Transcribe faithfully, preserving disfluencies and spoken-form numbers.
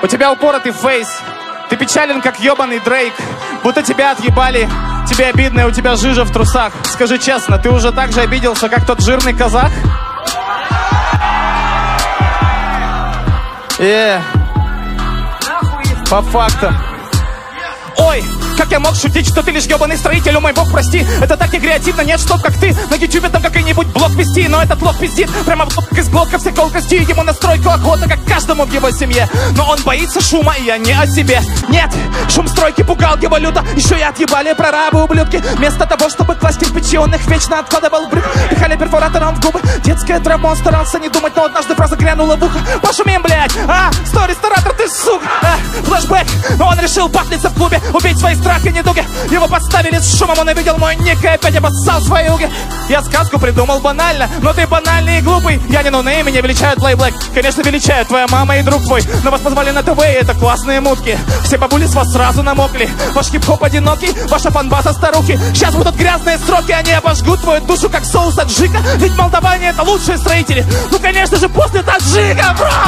У тебя упоротый фейс. Ты печален, как ебаный Дрейк. Будто тебя отъебали. Тебе обидно, у тебя жижа в трусах. Скажи честно, ты уже так же обиделся, как тот жирный казах? Э, по фактам. Ой, как я мог шутить, что ты лишь ебаный строитель, о мой бог, прости. Это так не креативно, нет, чтоб как ты на ютубе там какой-нибудь блог вести. Но этот лог пиздит, прямо в блок из блока все колкости. Ему на стройку охота, как каждому в его семье. Но он боится шума, и я не о себе. Нет, шум стройки пугал его люто. Еще и отъебали прорабы, ублюдки. Вместо того, чтобы класть кирпичи, он их вечно откладывал в брюк. Пихали перфоратором в губы. Детская травма, он старался не думать, но однажды фраза грянула в ухо. Пошумим, блядь, а, стой, ресторатор, ты сука. А, флэшбэк, но он решил бахниться в клубе. Убить свои страхи, недуги. Его подставили с шумом, он увидел мой ник и опять обоссал свои уги. Я сказку придумал банально, но ты банальный и глупый. Я не ноунейм, меня величают Play Black. Конечно, величают твоя мама и друг твой. Но вас позвали на ТВ, и это классные мутки. Все бабули с вас сразу намокли. Ваш хип-хоп одинокий, ваша фанбаза старухи. Сейчас будут грязные строки, они обожгут твою душу, как соус аджика. Ведь молдаване это лучшие строители. Ну, конечно же, после таджика, бро!